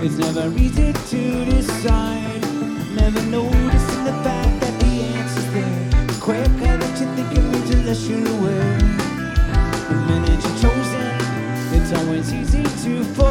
It's never easy to decide. Never noticing the fact that the answer's there. The quicker that you think it means, the less you're aware. The minute you're chosen, it's always easy to fall.